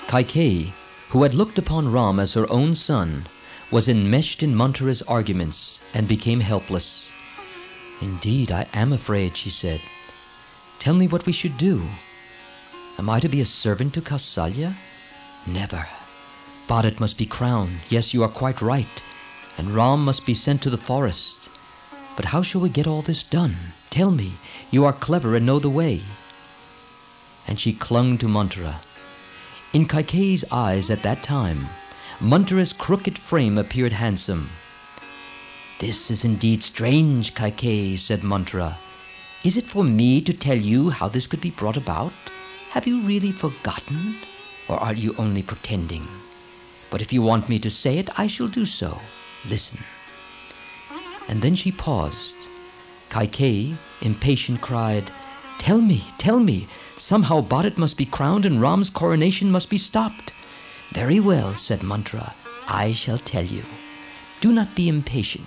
Kaikeyi, who had looked upon Ram as her own son, was enmeshed in Manthara's arguments and became helpless. "Indeed, I am afraid," she said. "Tell me what we should do. Am I to be a servant to Kausalya? Never. Bharat must be crowned. Yes, you are quite right. And Ram must be sent to the forest. But how shall we get all this done? Tell me. You are clever and know the way." And she clung to Manthara. In Kaikeyi's eyes at that time, Manthara's crooked frame appeared handsome. "This is indeed strange, Kaikeyi," said Manthara. "Is it for me to tell you how this could be brought about? Have you really forgotten? Or are you only pretending? But if you want me to say it, I shall do so. Listen." And then she paused. Kaikeyi, impatient, cried, "Tell me, tell me. Somehow Bharat must be crowned and Ram's coronation must be stopped." "Very well," said Manthara. "I shall tell you. Do not be impatient.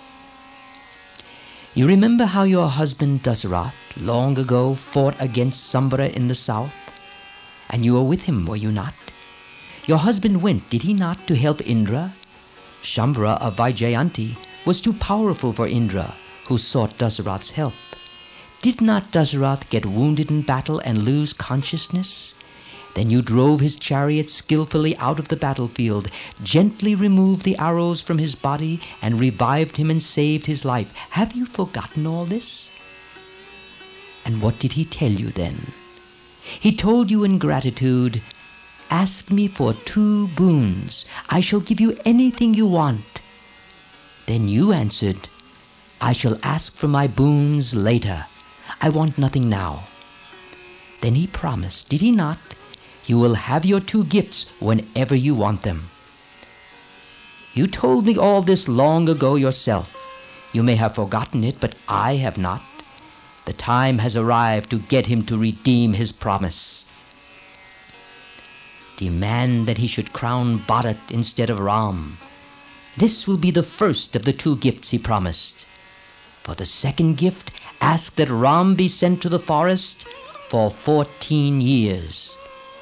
You remember how your husband Dasarath long ago fought against Sambara in the south? And you were with him, were you not? Your husband went, did he not, to help Indra? Shambhara of Vaijayanti was too powerful for Indra, who sought Dasarath's help. Did not Dasarath get wounded in battle and lose consciousness? Then you drove his chariot skillfully out of the battlefield, gently removed the arrows from his body, and revived him and saved his life. Have you forgotten all this? And what did he tell you then? He told you in gratitude, 'Ask me for 2 boons. I shall give you anything you want.' Then you answered, 'I shall ask for my boons later. I want nothing now.' Then he promised, did he not? You will have your 2 gifts whenever you want them. You told me all this long ago yourself. You may have forgotten it, but I have not. The time has arrived to get him to redeem his promise. Demand that he should crown Bharat instead of Ram. This will be the first of the 2 gifts he promised. For the second gift, ask that Ram be sent to the forest for 14 years.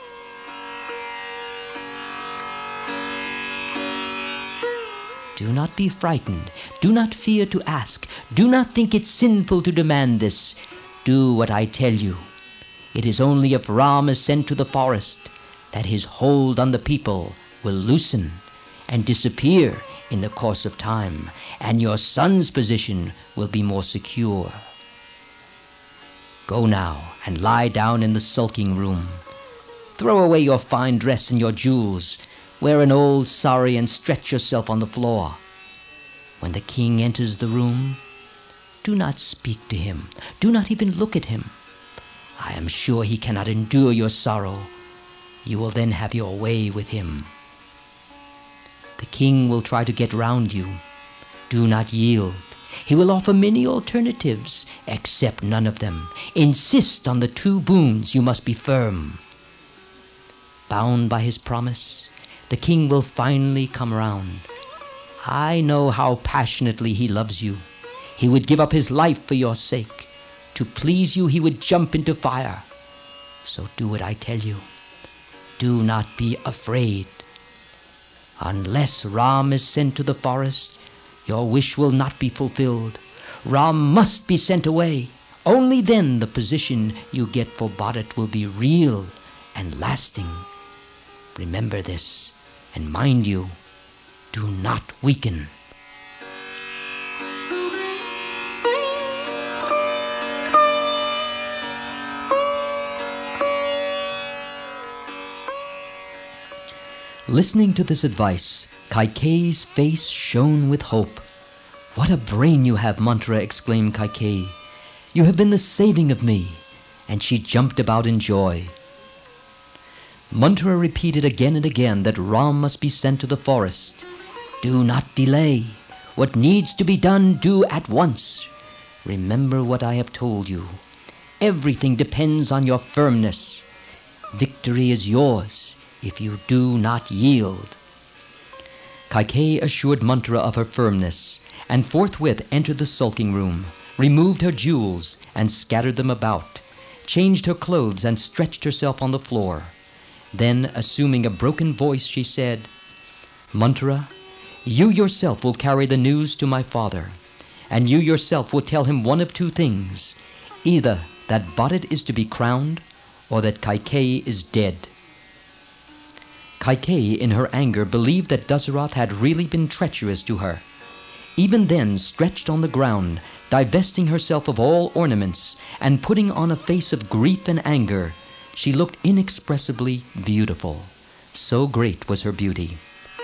Do not be frightened. Do not fear to ask. Do not think it sinful to demand this. Do what I tell you. It is only if Ram is sent to the forest that his hold on the people will loosen and disappear in the course of time, and your son's position will be more secure. Go now and lie down in the sulking room. Throw away your fine dress and your jewels. Wear an old sari and stretch yourself on the floor. When the king enters the room, do not speak to him. Do not even look at him. I am sure he cannot endure your sorrow. You will then have your way with him. The king will try to get round you. Do not yield. He will offer many alternatives. Accept none of them. Insist on the 2 boons. You must be firm. Bound by his promise, the king will finally come round. I know how passionately he loves you. He would give up his life for your sake. To please you, he would jump into fire. So do what I tell you. Do not be afraid. Unless Ram is sent to the forest, your wish will not be fulfilled. Ram must be sent away. Only then the position you get for Bharat will be real and lasting. Remember this, and mind you, do not weaken. Listening to this advice, Kaikeyi's face shone with hope. "What a brain you have, Manthara," exclaimed Kaikeyi. "You have been the saving of me." And she jumped about in joy. Manthara repeated again and again that Ram must be sent to the forest. Do not delay. What needs to be done, do at once. Remember what I have told you. Everything depends on your firmness. Victory is yours if you do not yield. Kaikeyi assured Manthara of her firmness, and forthwith entered the sulking room, removed her jewels and scattered them about, changed her clothes and stretched herself on the floor. Then, assuming a broken voice, she said, "Mantra, you yourself will carry the news to my father, and you yourself will tell him one of two things, either that Bharat is to be crowned, or that Kaikeyi is dead." Kaikeyi, in her anger, believed that Dasarath had really been treacherous to her. Even then, stretched on the ground, divesting herself of all ornaments, and putting on a face of grief and anger, she looked inexpressibly beautiful. So great was her beauty.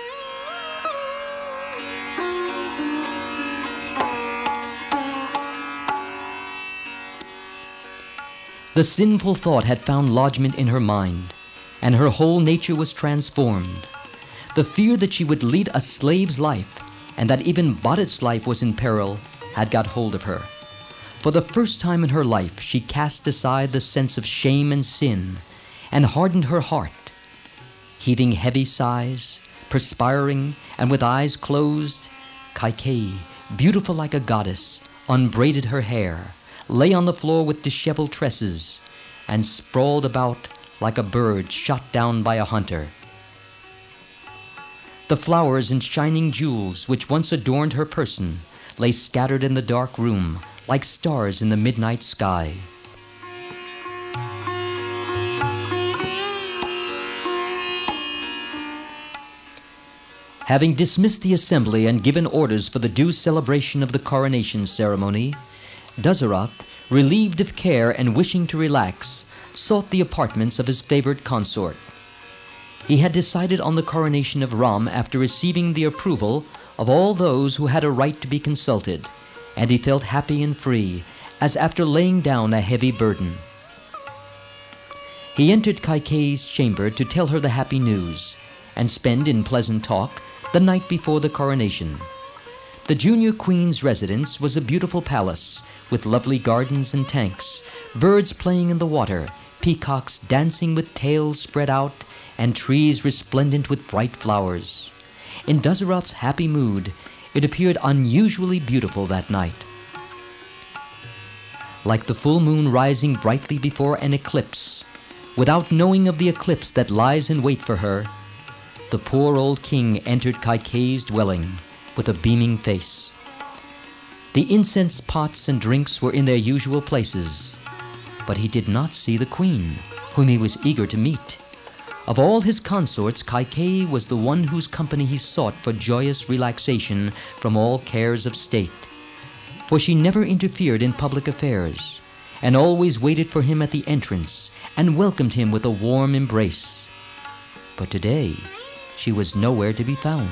The sinful thought had found lodgment in her mind, and her whole nature was transformed. The fear that she would lead a slave's life, and that even Bharat's life was in peril, had got hold of her. For the first time in her life, she cast aside the sense of shame and sin, and hardened her heart. Heaving heavy sighs, perspiring, and with eyes closed, Kaikeyi, beautiful like a goddess, unbraided her hair, lay on the floor with disheveled tresses, and sprawled about like a bird shot down by a hunter. The flowers and shining jewels which once adorned her person lay scattered in the dark room like stars in the midnight sky. Having dismissed the assembly and given orders for the due celebration of the coronation ceremony, Dasarath, relieved of care and wishing to relax, sought the apartments of his favored consort. He had decided on the coronation of Ram after receiving the approval of all those who had a right to be consulted, and he felt happy and free, as after laying down a heavy burden. He entered Kaikeyi's chamber to tell her the happy news, and spend in pleasant talk the night before the coronation. The junior queen's residence was a beautiful palace, with lovely gardens and tanks, birds playing in the water, peacocks dancing with tails spread out, and trees resplendent with bright flowers. In Dasarath's happy mood, it appeared unusually beautiful that night. Like the full moon rising brightly before an eclipse, without knowing of the eclipse that lies in wait for her, the poor old king entered Kaikeyi's dwelling with a beaming face. The incense pots and drinks were in their usual places, but he did not see the queen, whom he was eager to meet. Of all his consorts, Kaikeyi was the one whose company he sought for joyous relaxation from all cares of state. For she never interfered in public affairs, and always waited for him at the entrance, and welcomed him with a warm embrace. But today, she was nowhere to be found.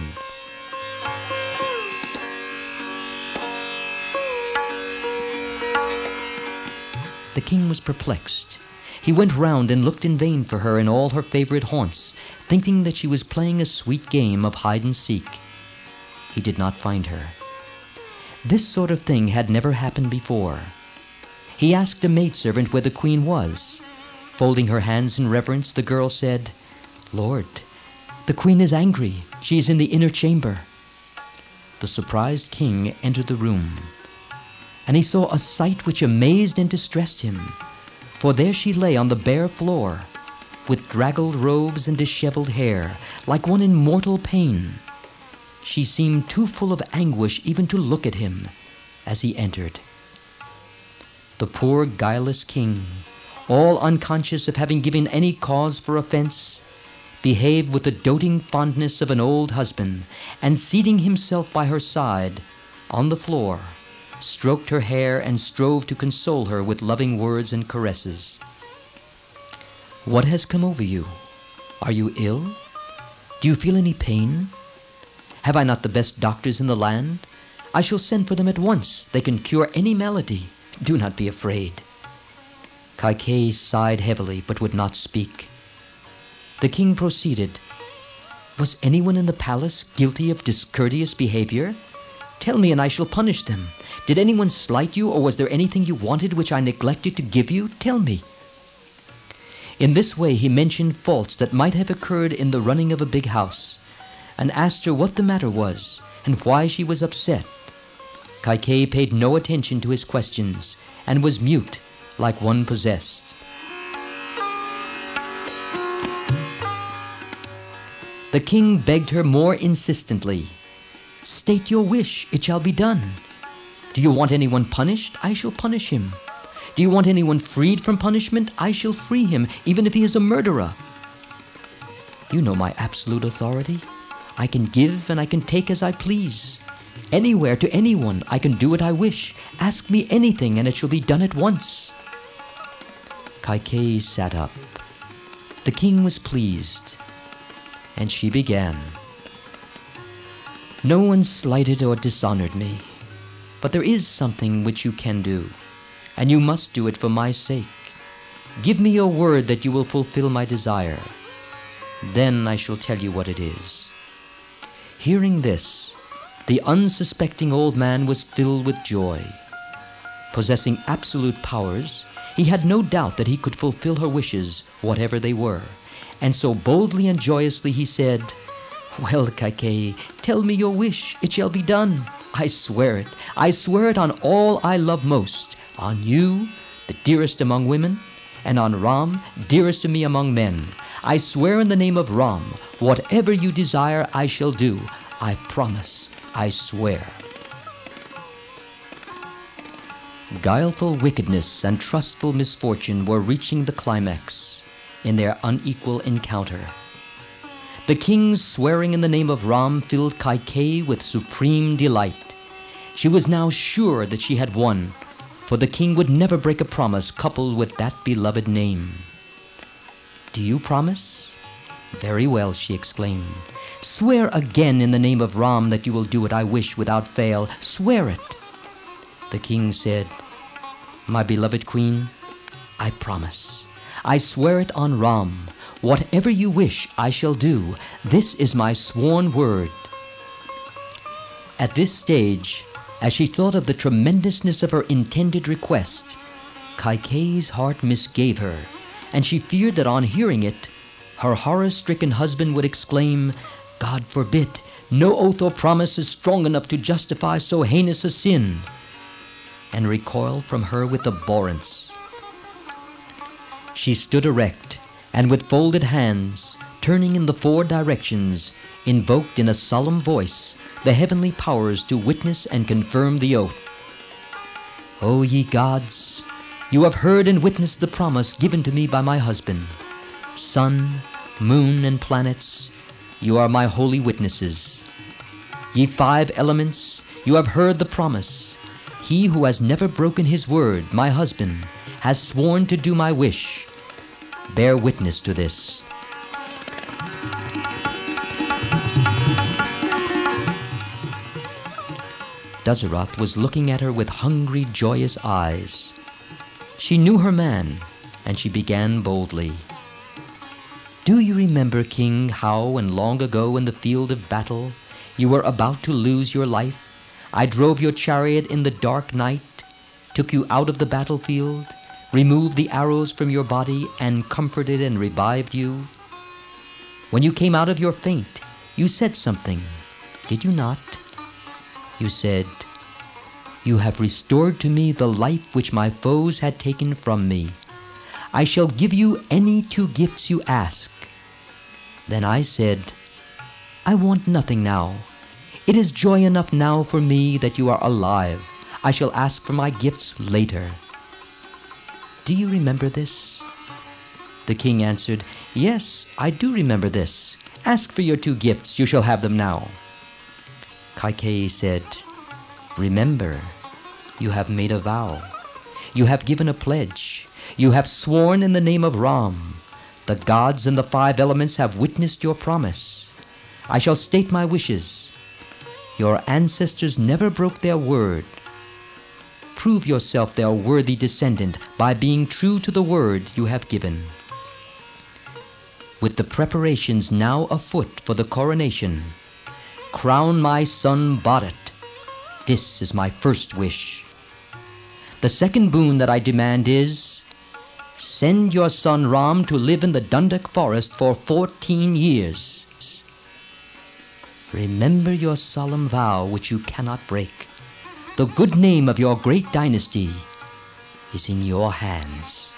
The king was perplexed. He went round and looked in vain for her in all her favorite haunts, thinking that she was playing a sweet game of hide-and-seek. He did not find her. This sort of thing had never happened before. He asked a maidservant where the queen was. Folding her hands in reverence, the girl said, "Lord, the queen is angry. She is in the inner chamber." The surprised king entered the room, and he saw a sight which amazed and distressed him. For there she lay on the bare floor, with draggled robes and disheveled hair, like one in mortal pain. She seemed too full of anguish even to look at him as he entered. The poor guileless king, all unconscious of having given any cause for offense, behaved with the doting fondness of an old husband, and seating himself by her side on the floor, stroked her hair and strove to console her with loving words and caresses. "What has come over you? Are you ill? Do you feel any pain? Have I not the best doctors in the land? I shall send for them at once. They can cure any malady. Do not be afraid." Kaikeyi sighed heavily, but would not speak. The king proceeded, "Was anyone in the palace guilty of discourteous behavior? Tell me, and I shall punish them. Did anyone slight you, or was there anything you wanted which I neglected to give you? Tell me." In this way he mentioned faults that might have occurred in the running of a big house, and asked her what the matter was, and why she was upset. Kaikeyi paid no attention to his questions, and was mute, like one possessed. The king begged her more insistently. "State your wish, it shall be done. Do you want anyone punished? I shall punish him. Do you want anyone freed from punishment? I shall free him, even if he is a murderer. You know my absolute authority. I can give and I can take as I please. Anywhere to anyone I can do what I wish. Ask me anything and it shall be done at once." Kaikeyi sat up. The king was pleased, and she began. "No one slighted or dishonored me, but there is something which you can do, and you must do it for my sake. Give me your word that you will fulfill my desire. Then I shall tell you what it is." Hearing this, the unsuspecting old man was filled with joy. Possessing absolute powers, he had no doubt that he could fulfill her wishes, whatever they were, and so boldly and joyously he said, "Well, Kaikeyi, tell me your wish. It shall be done. I swear it. I swear it on all I love most, on you, the dearest among women, and on Ram, dearest to me among men. I swear in the name of Ram, whatever you desire I shall do. I promise. I swear." Guileful wickedness and trustful misfortune were reaching the climax in their unequal encounter. The king's swearing in the name of Ram filled Kaikeyi with supreme delight. She was now sure that she had won, for the king would never break a promise coupled with that beloved name. "Do you promise?" "Very well," she exclaimed. "Swear again in the name of Ram that you will do what I wish without fail. Swear it." The king said, "My beloved queen, I promise. I swear it on Ram. Whatever you wish, I shall do. This is my sworn word." At this stage, as she thought of the tremendousness of her intended request, Kaikeyi's heart misgave her, and she feared that on hearing it, her horror-stricken husband would exclaim, "God forbid! No oath or promise is strong enough to justify so heinous a sin," and recoil from her with abhorrence. She stood erect, and with folded hands, turning in the 4 directions, invoked in a solemn voice the heavenly powers to witness and confirm the oath. "O ye gods, you have heard and witnessed the promise given to me by my husband. Sun, moon, and planets, you are my holy witnesses. Ye 5 elements, you have heard the promise. He who has never broken his word, my husband, has sworn to do my wish. Bear witness to this." Dasaratha was looking at her with hungry, joyous eyes. She knew her man, and she began boldly. "Do you remember, King, how when long ago in the field of battle you were about to lose your life, I drove your chariot in the dark night, took you out of the battlefield, removed the arrows from your body, and comforted and revived you? When you came out of your faint, you said something, did you not? You said, 'You have restored to me the life which my foes had taken from me. I shall give you any 2 gifts you ask.' Then I said, 'I want nothing now. It is joy enough now for me that you are alive. I shall ask for my gifts later.' Do you remember this?" The king answered, "Yes, I do remember this. Ask for your 2 gifts. You shall have them now." Kaikeyi said, "Remember, you have made a vow. You have given a pledge. You have sworn in the name of Ram. The gods and the 5 elements have witnessed your promise. I shall state my wishes. Your ancestors never broke their word. Prove yourself their worthy descendant by being true to the word you have given. With the preparations now afoot for the coronation, crown my son Bharat. This is my first wish. The second boon that I demand is, send your son Ram to live in the Dandak forest for 14 years. Remember your solemn vow which you cannot break. The good name of your great dynasty is in your hands."